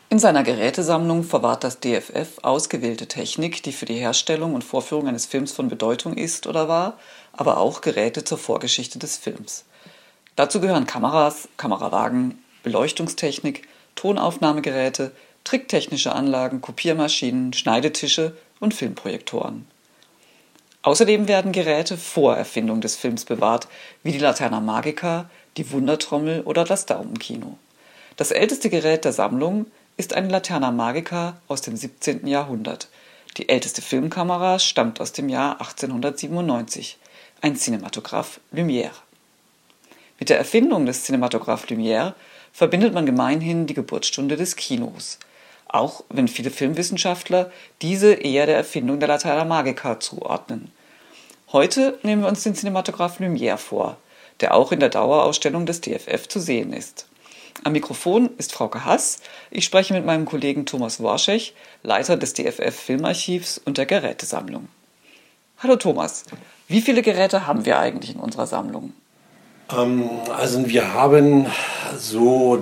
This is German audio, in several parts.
In seiner Gerätesammlung verwahrt das DFF ausgewählte Technik, die für die Herstellung und Vorführung eines Films von Bedeutung ist oder war, aber auch Geräte zur Vorgeschichte des Films. Dazu gehören Kameras, Kamerawagen, Beleuchtungstechnik, Tonaufnahmegeräte, tricktechnische Anlagen, Kopiermaschinen, Schneidetische und Filmprojektoren. Außerdem werden Geräte vor Erfindung des Films bewahrt, wie die Laterna Magica, die Wundertrommel oder das Daumenkino. Das älteste Gerät der Sammlung ist eine Laterna Magica aus dem 17. Jahrhundert. Die älteste Filmkamera stammt aus dem Jahr 1897, ein Cinematographe Lumière. Mit der Erfindung des Cinematographe Lumière verbindet man gemeinhin die Geburtsstunde des Kinos, auch wenn viele Filmwissenschaftler diese eher der Erfindung der Laterna Magica zuordnen. Heute nehmen wir uns den Cinematographe Lumière vor, der auch in der Dauerausstellung des DFF zu sehen ist. Am Mikrofon ist Frauke Hass. Ich spreche mit meinem Kollegen Thomas Worschech, Leiter des DFF Filmarchivs und der Gerätesammlung. Hallo Thomas, wie viele Geräte haben wir eigentlich in unserer Sammlung? Also wir haben so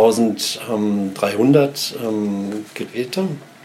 3300 Geräte.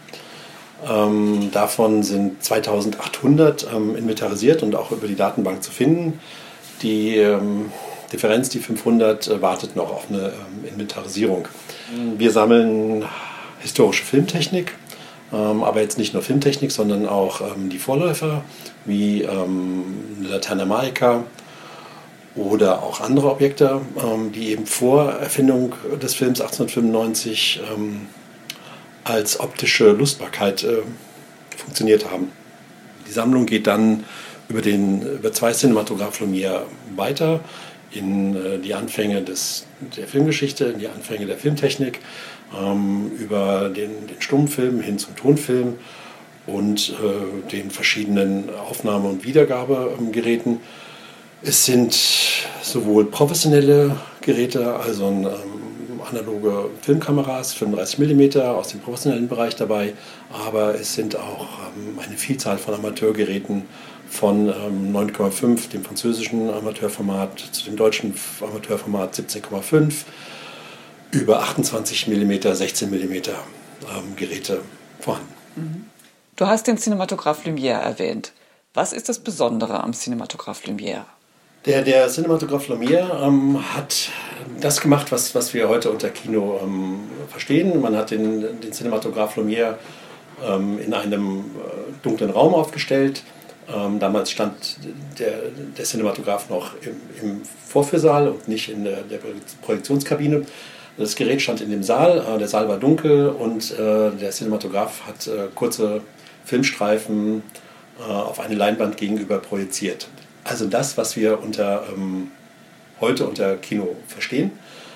Davon sind 2800 inventarisiert und auch über die Datenbank zu finden. Die Differenz, die 500, wartet noch auf eine Inventarisierung. Wir sammeln historische Filmtechnik, aber jetzt nicht nur Filmtechnik, sondern auch die Vorläufer wie eine Laterna Magica oder auch andere Objekte, die eben vor Erfindung des Films 1895 als optische Lustbarkeit funktioniert haben. Die Sammlung geht dann über zwei Cinematographe Lumière weiter in die Anfänge der Filmgeschichte, in die Anfänge der Filmtechnik, über den Stummfilm hin zum Tonfilm und den verschiedenen Aufnahme- und Wiedergabegeräten. Es sind sowohl professionelle Geräte, also analoge Filmkameras, 35 mm aus dem professionellen Bereich dabei, aber es sind auch eine Vielzahl von Amateurgeräten von 9,5, dem französischen Amateurformat, zu dem deutschen Amateurformat 17,5, über 28 mm, 16 mm Geräte vorhanden. Du hast den Cinematographe Lumière erwähnt. Was ist das Besondere am Cinematographe Lumière? Der Cinematographe Lumière hat das gemacht, was wir heute unter Kino verstehen. Man hat den Cinematographe Lumière in einem dunklen Raum aufgestellt. Damals stand der Cinematograph noch im Vorführsaal und nicht in der Projektionskabine. Das Gerät stand in dem Saal, der Saal war dunkel und der Cinematograph hat kurze Filmstreifen auf eine Leinwand gegenüber projiziert. Also das, was wir heute unter Kino verstehen.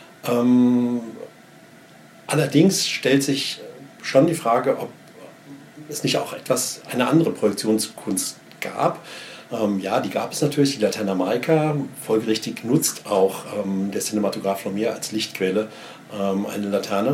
Allerdings stellt sich schon die Frage, ob es nicht auch eine andere Projektionskunst gab. Ja, die gab es natürlich, die Laterna Magica. Folgerichtig nutzt auch der Cinematographe Lumière als Lichtquelle eine Laterne.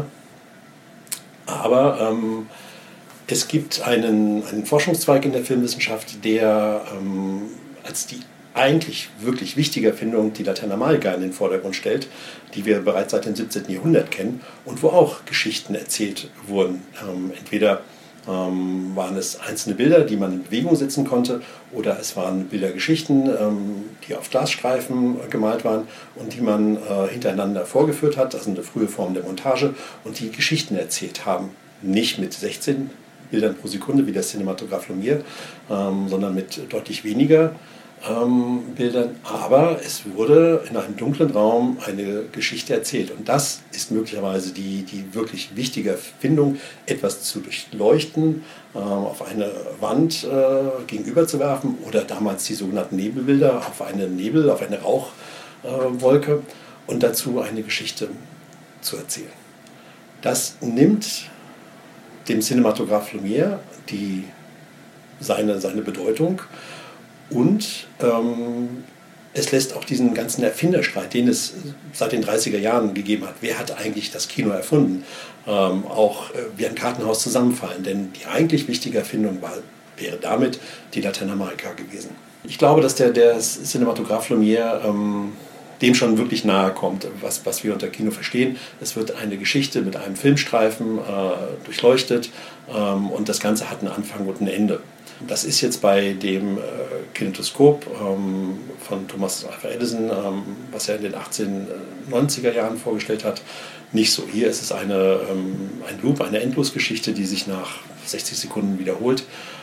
Aber es gibt einen Forschungszweig in der Filmwissenschaft, der als die eigentlich wirklich wichtige Erfindung die Laterna Magica in den Vordergrund stellt, die wir bereits seit dem 17. Jahrhundert kennen und wo auch Geschichten erzählt wurden. Entweder waren es einzelne Bilder, die man in Bewegung setzen konnte, oder es waren Bildergeschichten, die auf Glasstreifen gemalt waren und die man hintereinander vorgeführt hat, also eine frühe Form der Montage, und die Geschichten erzählt haben. Nicht mit 16 Bildern pro Sekunde wie der Cinematographe Lumière, sondern mit deutlich weniger Bildern, aber es wurde in einem dunklen Raum eine Geschichte erzählt. Und das ist möglicherweise die wirklich wichtige Erfindung, etwas zu durchleuchten, auf eine Wand gegenüber zu werfen oder damals die sogenannten Nebelbilder auf eine Rauchwolke und dazu eine Geschichte zu erzählen. Das nimmt dem Cinematographe Lumière seine Bedeutung. Und es lässt auch diesen ganzen Erfinderstreit, den es seit den 30er Jahren gegeben hat, wer hat eigentlich das Kino erfunden, auch wie ein Kartenhaus zusammenfallen. Denn die eigentlich wichtige Erfindung wäre damit die Laterna Magica gewesen. Ich glaube, dass der Cinematographe Lumière dem schon wirklich nahe kommt, was wir unter Kino verstehen. Es wird eine Geschichte mit einem Filmstreifen durchleuchtet und das Ganze hat einen Anfang und ein Ende. Das ist jetzt bei dem Kinetoskop von Thomas Alva Edison, was er in den 1890er Jahren vorgestellt hat, nicht so. Hier ist es ein Loop, eine Endlosgeschichte, die sich nach 60 Sekunden wiederholt.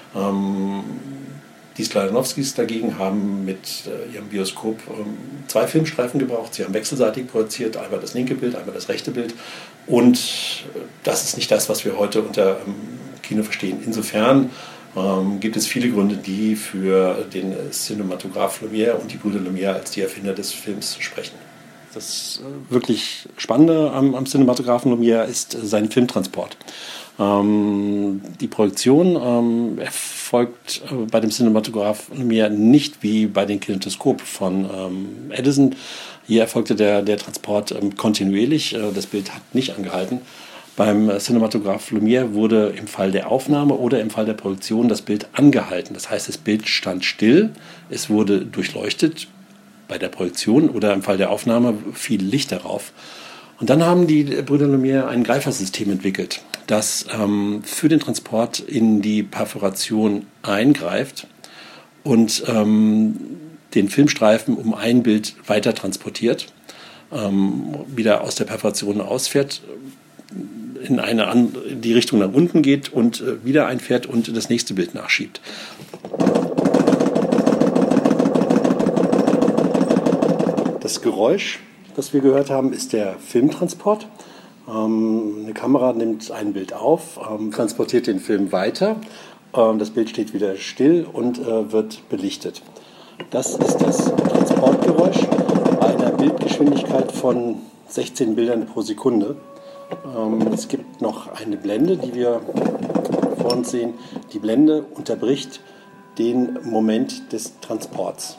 Die Skladanowskis dagegen haben mit ihrem Bioskop 2 Filmstreifen gebraucht. Sie haben wechselseitig projiziert, einmal das linke Bild, einmal das rechte Bild. Und das ist nicht das, was wir heute unter Kino verstehen. Insofern gibt es viele Gründe, die für den Cinematograph Lumière und die Brüder Lumière als die Erfinder des Films sprechen. Das wirklich Spannende am Cinematographen Lumière ist sein Filmtransport. Die Projektion erfolgt bei dem Cinematograph Lumière nicht wie bei den Kinetoskop von Edison. Hier erfolgte der Transport kontinuierlich. Das Bild hat nicht angehalten. Beim Cinematograph Lumière wurde im Fall der Aufnahme oder im Fall der Projektion das Bild angehalten. Das heißt, das Bild stand still, es wurde durchleuchtet bei der Projektion oder im Fall der Aufnahme fiel Licht darauf. Und dann haben die Brüder Lumière ein Greifersystem entwickelt, das für den Transport in die Perforation eingreift und den Filmstreifen um ein Bild weiter transportiert, wieder aus der Perforation ausfährt, in die Richtung nach unten geht und wieder einfährt und das nächste Bild nachschiebt. Das Geräusch, das wir gehört haben, ist der Filmtransport. Eine Kamera nimmt ein Bild auf, transportiert den Film weiter. Das Bild steht wieder still und wird belichtet. Das ist das Transportgeräusch bei einer Bildgeschwindigkeit von 16 Bildern pro Sekunde. Es gibt noch eine Blende, die wir vor uns sehen. Die Blende unterbricht den Moment des Transports.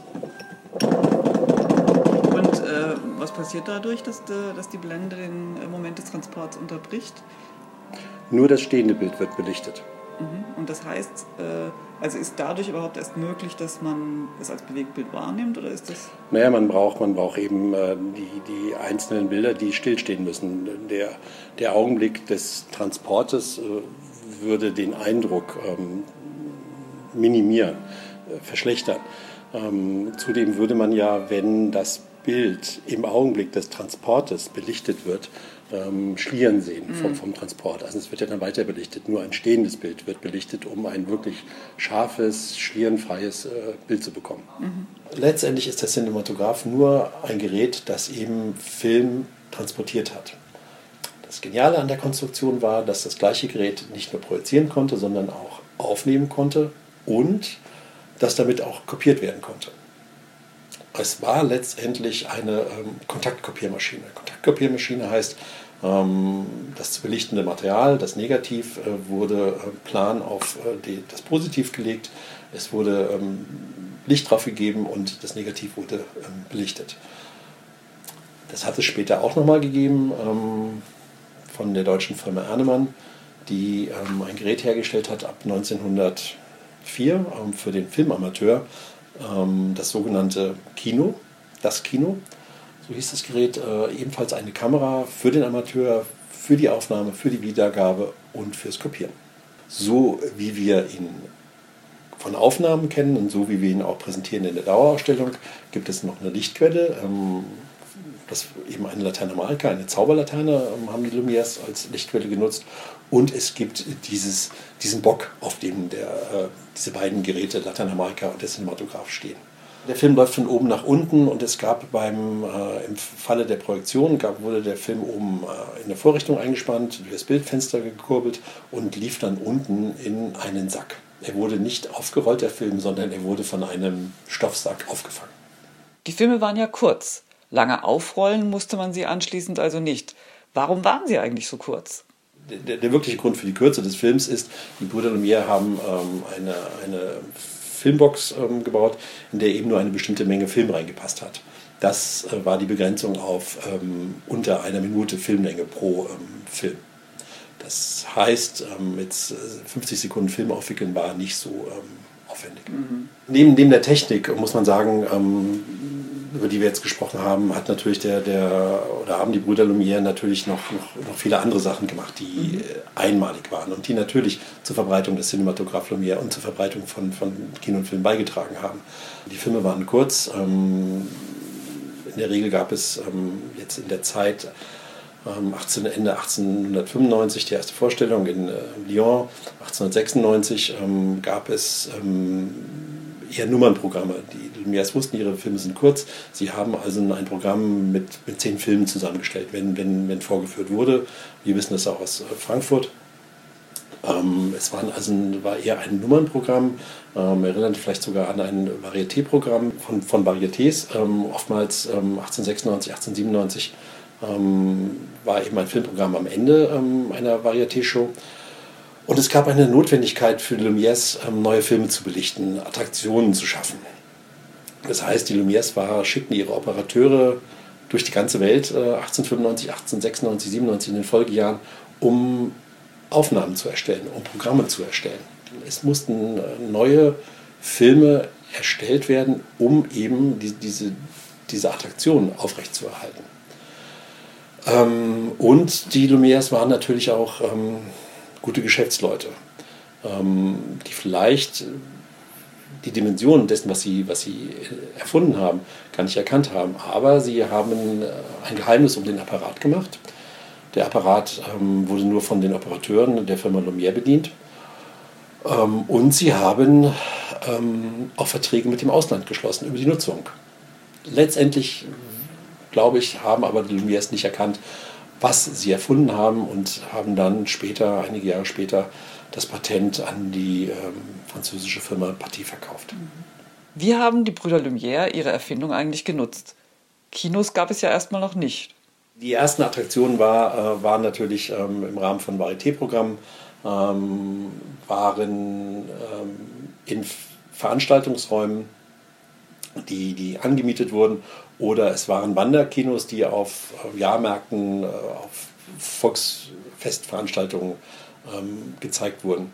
Und was passiert dadurch, dass die Blende den Moment des Transports unterbricht? Nur das stehende Bild wird belichtet. Und das heißt, also ist dadurch überhaupt erst möglich, dass man es als Bewegtbild wahrnimmt, oder ist das? Naja, man braucht eben die einzelnen Bilder, die stillstehen müssen. Der Augenblick des Transportes würde den Eindruck minimieren, verschlechtern. Zudem würde man ja, wenn das Bild im Augenblick des Transportes belichtet wird, Schlieren sehen vom Transport. Also es wird ja dann weiter belichtet. Nur ein stehendes Bild wird belichtet, um ein wirklich scharfes, schlierenfreies Bild zu bekommen. Letztendlich ist der Cinematograph nur ein Gerät, das eben Film transportiert hat. Das Geniale an der Konstruktion war, dass das gleiche Gerät nicht nur projizieren konnte, sondern auch aufnehmen konnte und dass damit auch kopiert werden konnte. Es war letztendlich eine Kontaktkopiermaschine. Kontaktkopiermaschine heißt, das belichtende Material, das Negativ, wurde plan auf das Positiv gelegt. Es wurde Licht drauf gegeben und das Negativ wurde belichtet. Das hat es später auch nochmal gegeben von der deutschen Firma Ernemann, die ein Gerät hergestellt hat ab 1904 für den Filmamateur. Das sogenannte Kino, das Kino, so hieß das Gerät, ebenfalls eine Kamera für den Amateur, für die Aufnahme, für die Wiedergabe und fürs Kopieren. So wie wir ihn von Aufnahmen kennen und so wie wir ihn auch präsentieren in der Dauerausstellung, gibt es noch eine Lichtquelle, das eben eine Laterna Magica, eine Zauberlaterne, haben die Lumières als Lichtquelle genutzt. Und es gibt diesen Bock, auf dem diese beiden Geräte, Laterna Magica und der Cinematograph, stehen. Der Film läuft von oben nach unten und es gab im Falle der Projektion wurde der Film oben in der Vorrichtung eingespannt, durch das Bildfenster gekurbelt und lief dann unten in einen Sack. Er wurde nicht aufgerollt, der Film, sondern er wurde von einem Stoffsack aufgefangen. Die Filme waren ja kurz. Lange aufrollen musste man sie anschließend also nicht. Warum waren sie eigentlich so kurz? Der wirkliche Grund für die Kürze des Films ist, die Brüder Lumière haben eine Filmbox gebaut, in der eben nur eine bestimmte Menge Film reingepasst hat. Das war die Begrenzung auf unter einer Minute Filmlänge pro Film. Das heißt, mit 50 Sekunden Film aufwickeln war nicht so aufwendig. Neben der Technik muss man sagen, über die wir jetzt gesprochen haben, hat natürlich oder haben die Brüder Lumière natürlich noch viele andere Sachen gemacht, die einmalig waren und die natürlich zur Verbreitung des Cinématographe Lumière und zur Verbreitung von Kino und Film beigetragen haben. Die Filme waren kurz. In der Regel gab es jetzt in der Zeit Ende 1895 die erste Vorstellung in Lyon. 1896 gab es eher Nummernprogramme. Die Lumières wussten, ihre Filme sind kurz. Sie haben also ein Programm mit 10 Filmen zusammengestellt, wenn vorgeführt wurde. Wir wissen das auch aus Frankfurt. Es war eher ein Nummernprogramm, erinnert vielleicht sogar an ein Varieté-Programm von Varietés. Oftmals 1896, 1897 war eben ein Filmprogramm am Ende einer Varieté-Show. Und es gab eine Notwendigkeit für die Lumières, neue Filme zu belichten, Attraktionen zu schaffen. Das heißt, die Lumières schickten ihre Operateure durch die ganze Welt, 1895, 1896, 1897 in den Folgejahren, um Aufnahmen zu erstellen, um Programme zu erstellen. Es mussten neue Filme erstellt werden, um eben diese Attraktionen aufrechtzuerhalten. Und die Lumières waren natürlich auch gute Geschäftsleute, die vielleicht die Dimensionen dessen, was sie erfunden haben, gar nicht erkannt haben. Aber sie haben ein Geheimnis um den Apparat gemacht. Der Apparat wurde nur von den Operateuren der Firma Lumière bedient. Und sie haben auch Verträge mit dem Ausland geschlossen über die Nutzung. Letztendlich, glaube ich, haben aber die Lumières nicht erkannt, was sie erfunden haben und haben dann einige Jahre später, das Patent an die französische Firma Pathé verkauft. Wie haben die Brüder Lumière ihre Erfindung eigentlich genutzt? Kinos gab es ja erstmal noch nicht. Die ersten Attraktionen waren natürlich im Rahmen von Varieté-Programmen, waren in Veranstaltungsräumen, die angemietet wurden, oder es waren Wanderkinos, die auf Jahrmärkten, auf Volksfestveranstaltungen gezeigt wurden.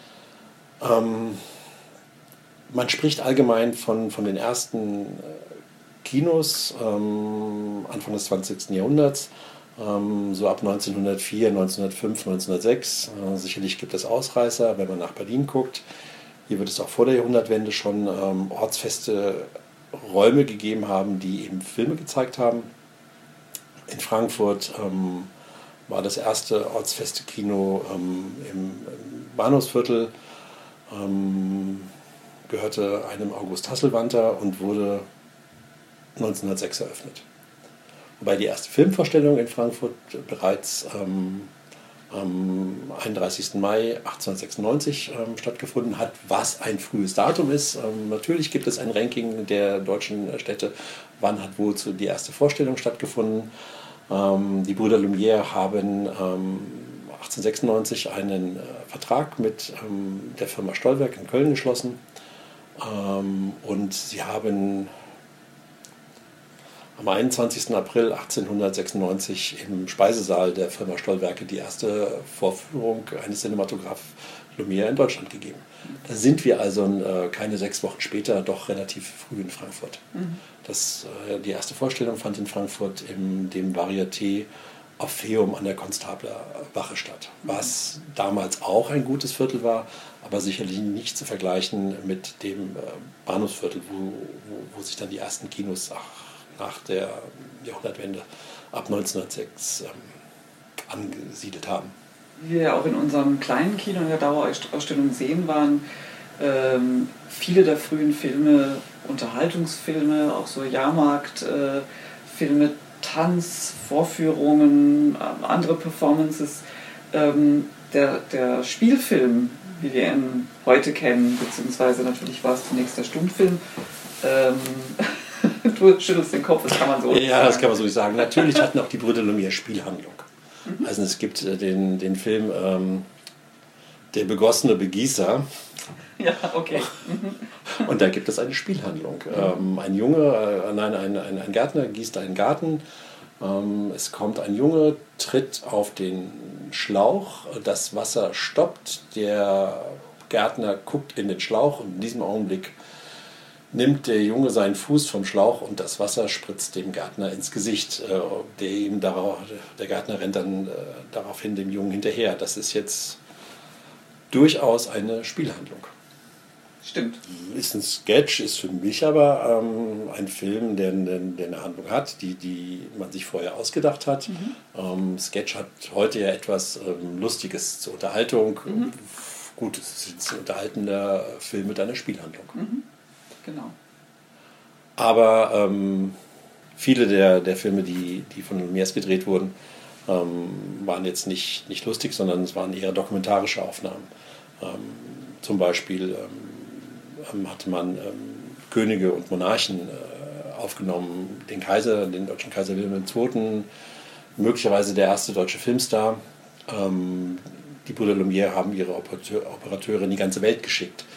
Man spricht allgemein von den ersten Kinos Anfang des 20. Jahrhunderts, so ab 1904, 1905, 1906. Sicherlich gibt es Ausreißer, wenn man nach Berlin guckt. Hier wird es auch vor der Jahrhundertwende schon ortsfeste Räume gegeben haben, die eben Filme gezeigt haben. In Frankfurt war das erste ortsfeste Kino im Bahnhofsviertel, gehörte einem August Hasselwanter und wurde 1906 eröffnet. Wobei die erste Filmvorstellung in Frankfurt bereits am 31. Mai 1896 stattgefunden hat, was ein frühes Datum ist. Natürlich gibt es ein Ranking der deutschen Städte, wann hat wohl die erste Vorstellung stattgefunden. Die Brüder Lumière haben 1896 einen Vertrag mit der Firma Stollwerck in Köln geschlossen und sie haben am 21. April 1896 im Speisesaal der Firma Stollwerke die erste Vorführung eines Cinématographe Lumière in Deutschland gegeben. Da sind wir also keine 6 Wochen später, doch relativ früh in Frankfurt. Die erste Vorstellung fand in Frankfurt in dem Varieté Orpheum an der Konstabler Wache statt, was damals auch ein gutes Viertel war, aber sicherlich nicht zu vergleichen mit dem Bahnhofsviertel, wo sich dann die ersten Kinos nach der Jahrhundertwende ab 1906 angesiedelt haben. Wie wir ja auch in unserem kleinen Kino in der Dauerausstellung sehen, waren viele der frühen Filme Unterhaltungsfilme, auch so Jahrmarktfilme, Tanz, Vorführungen, andere Performances. Der Spielfilm, wie wir ihn heute kennen, beziehungsweise natürlich war es zunächst der Stummfilm, du schüttelst den Kopf, das kann man so nicht sagen. Ja, das kann man so nicht sagen. Natürlich hatten auch die Brüder Lumière Spielhandlung. Also es gibt den Film Der begossene Begießer. Ja, okay. Und da gibt es eine Spielhandlung. Ein Gärtner gießt einen Garten. Es kommt ein Junge, tritt auf den Schlauch, das Wasser stoppt, der Gärtner guckt in den Schlauch und in diesem Augenblick nimmt der Junge seinen Fuß vom Schlauch und das Wasser spritzt dem Gärtner ins Gesicht. Der Gärtner rennt dann daraufhin dem Jungen hinterher. Das ist jetzt durchaus eine Spielhandlung. Stimmt. Ist ein Sketch, ist für mich aber ein Film, der eine Handlung hat, die man sich vorher ausgedacht hat. Sketch hat heute ja etwas Lustiges zur Unterhaltung. Gut, es ist ein unterhaltender Film mit einer Spielhandlung. Genau. Aber viele der Filme, die von Lumière gedreht wurden, waren jetzt nicht lustig, sondern es waren eher dokumentarische Aufnahmen. Zum Beispiel hatte man Könige und Monarchen aufgenommen, den deutschen Kaiser Wilhelm II., möglicherweise der erste deutsche Filmstar. Die Brüder Lumière haben ihre Operateure in die ganze Welt geschickt.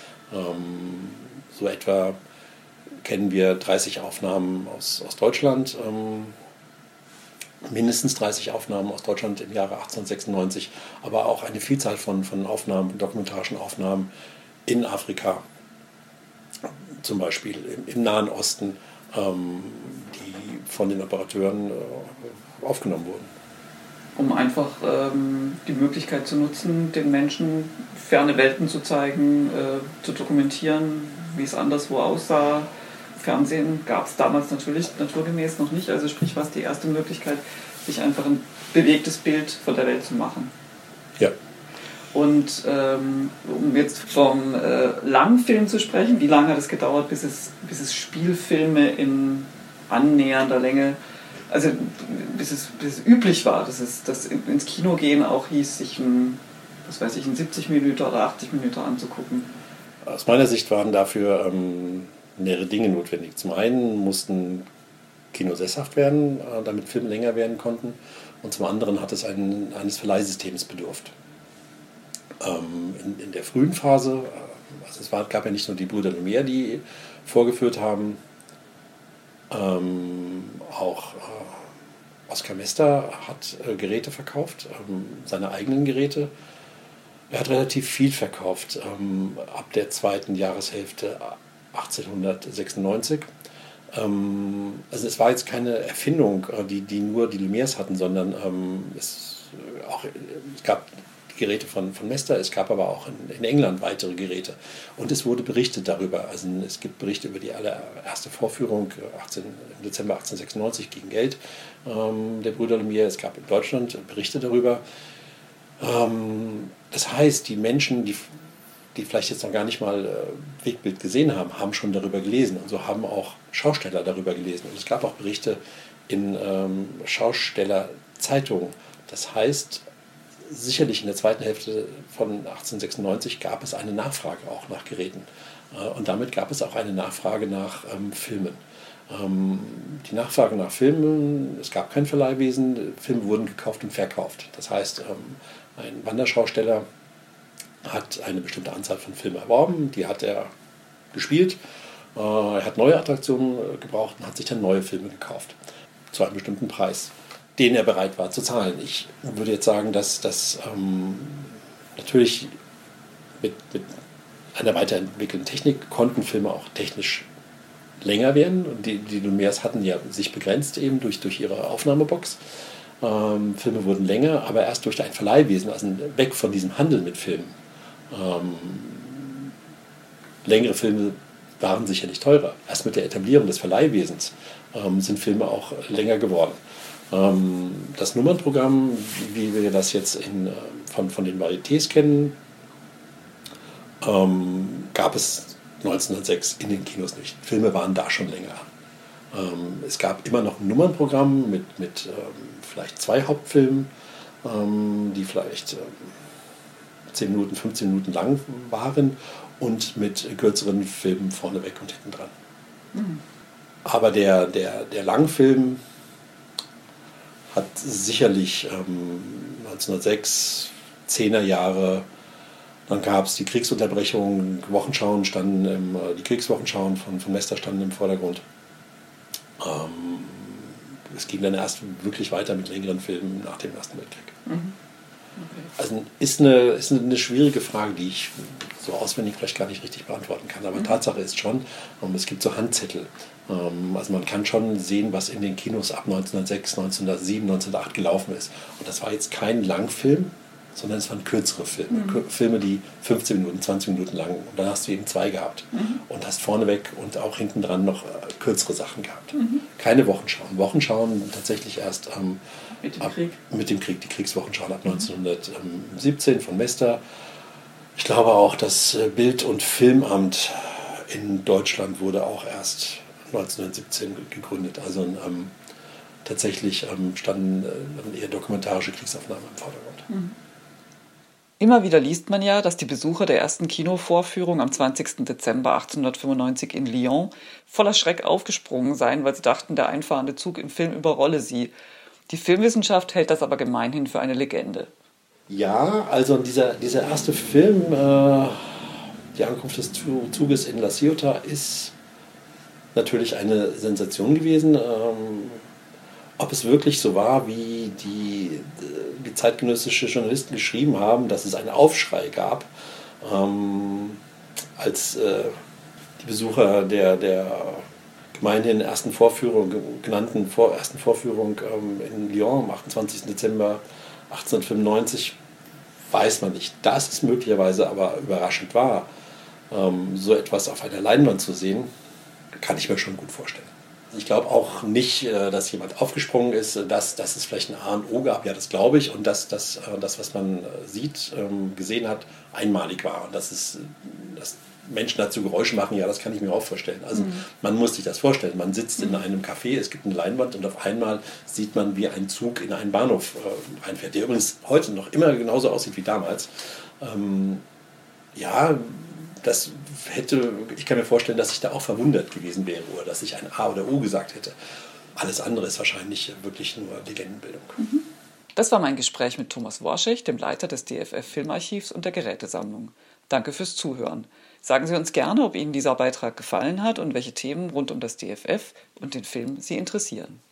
So etwa kennen wir 30 Aufnahmen aus Deutschland, mindestens 30 Aufnahmen aus Deutschland im Jahre 1896, aber auch eine Vielzahl von Aufnahmen, dokumentarischen Aufnahmen in Afrika, zum Beispiel im Nahen Osten, die von den Operateuren aufgenommen wurden. Um einfach die Möglichkeit zu nutzen, den Menschen ferne Welten zu zeigen, zu dokumentieren, wie es anderswo aussah. Fernsehen gab es damals natürlich naturgemäß noch nicht, also sprich war es die erste Möglichkeit, sich einfach ein bewegtes Bild von der Welt zu machen. Ja. Und um jetzt vom Langfilm zu sprechen, wie lange hat es gedauert, bis es Spielfilme in annähernder Länge, also bis es üblich war, dass ins Kino gehen auch hieß, sich einen 70 Minuten oder 80 Minuten anzugucken? Aus meiner Sicht waren dafür mehrere Dinge notwendig. Zum einen mussten Kinos sesshaft werden, damit Filme länger werden konnten. Und zum anderen hat es eines Verleihsystems bedurft. In der frühen Phase, also gab ja nicht nur die Brüder Lumière, die vorgeführt haben, auch Oskar Mester hat Geräte verkauft, seine eigenen Geräte. Er hat relativ viel verkauft ab der zweiten Jahreshälfte 1896. Also es war jetzt keine Erfindung, die nur die Lumières hatten, sondern es gab Geräte von Mester, es gab aber auch in England weitere Geräte. Und es wurde berichtet darüber. Also es gibt Berichte über die allererste Vorführung im Dezember 1896 gegen Geld der Brüder Lumière. Es gab in Deutschland Berichte darüber. Das heißt, die Menschen, die vielleicht jetzt noch gar nicht mal Wegbild gesehen haben, haben schon darüber gelesen. Und so haben auch Schausteller darüber gelesen. Und es gab auch Berichte in Schaustellerzeitungen. Das heißt, sicherlich in der zweiten Hälfte von 1896 gab es eine Nachfrage auch nach Geräten. Und damit gab es auch eine Nachfrage nach Filmen. Die Nachfrage nach Filmen, es gab kein Verleihwesen, Filme wurden gekauft und verkauft. Das heißt, ein Wanderschausteller hat eine bestimmte Anzahl von Filmen erworben, die hat er gespielt, er hat neue Attraktionen gebraucht und hat sich dann neue Filme gekauft, zu einem bestimmten Preis, den er bereit war zu zahlen. Ich würde jetzt sagen, dass natürlich mit einer weiterentwickelten Technik konnten Filme auch technisch länger werden. Und die Lumières hatten ja sich begrenzt eben durch ihre Aufnahmebox. Filme wurden länger, aber erst durch ein Verleihwesen, also weg von diesem Handel mit Filmen. Längere Filme waren sicherlich teurer. Erst mit der Etablierung des Verleihwesens sind Filme auch länger geworden. Das Nummernprogramm, wie wir das jetzt von den Varietés kennen, gab es 1906 in den Kinos nicht. Filme waren da schon länger. Es gab immer noch ein Nummernprogramm mit vielleicht 2 Hauptfilmen, die vielleicht 10 Minuten, 15 Minuten lang waren und mit kürzeren Filmen vorneweg und hinten dran. Aber der Langfilm hat sicherlich 1906, 10er Jahre, dann gab es die Kriegsunterbrechung, die Kriegswochenschauen von Mester standen im Vordergrund. Es ging dann erst wirklich weiter mit längeren Filmen nach dem Ersten Weltkrieg. Okay. Also ist eine schwierige Frage, die ich so auswendig vielleicht gar nicht richtig beantworten kann. Aber Tatsache ist schon, es gibt so Handzettel. Also man kann schon sehen, was in den Kinos ab 1906, 1907, 1908 gelaufen ist. Und das war jetzt kein Langfilm, sondern es waren kürzere Filme. Filme, die 15 Minuten, 20 Minuten lang. Und dann hast du eben 2 gehabt. Und hast vorneweg und auch hinten dran noch kürzere Sachen gehabt. Keine Wochenschauen. Wochenschauen tatsächlich erst mit dem Krieg. Die Kriegswochenschauen ab 1917 von Mester. Ich glaube auch, das Bild- und Filmamt in Deutschland wurde auch erst 1917 gegründet. Also tatsächlich standen eher dokumentarische Kriegsaufnahmen im Vordergrund. Immer wieder liest man ja, dass die Besucher der ersten Kinovorführung am 20. Dezember 1895 in Lyon voller Schreck aufgesprungen seien, weil sie dachten, der einfahrende Zug im Film überrolle sie. Die Filmwissenschaft hält das aber gemeinhin für eine Legende. Ja, also dieser erste Film, die Ankunft des Zuges in La Ciotat, ist natürlich eine Sensation gewesen. Ob es wirklich so war, wie die zeitgenössische Journalisten geschrieben haben, dass es einen Aufschrei gab, als die Besucher der gemeinhin ersten Vorführung in Lyon am 28. Dezember 1895, weiß man nicht. Dass es möglicherweise aber überraschend war, so etwas auf einer Leinwand zu sehen, kann ich mir schon gut vorstellen. Ich glaube auch nicht, dass jemand aufgesprungen ist, dass es vielleicht ein A und O gab. Ja, das glaube ich. Und dass das, was man sieht, gesehen hat, einmalig war. Und dass Menschen dazu Geräusche machen, ja, das kann ich mir auch vorstellen. Also man muss sich das vorstellen. Man sitzt in einem Café, es gibt eine Leinwand und auf einmal sieht man, wie ein Zug in einen Bahnhof reinfährt, der übrigens heute noch immer genauso aussieht wie damals. Ja, ich kann mir vorstellen, dass ich da auch verwundert gewesen wäre oder dass ich ein A oder O gesagt hätte. Alles andere ist wahrscheinlich wirklich nur Legendenbildung. Das war mein Gespräch mit Thomas Worschig, dem Leiter des DFF Filmarchivs und der Gerätesammlung. Danke fürs Zuhören. Sagen Sie uns gerne, ob Ihnen dieser Beitrag gefallen hat und welche Themen rund um das DFF und den Film Sie interessieren.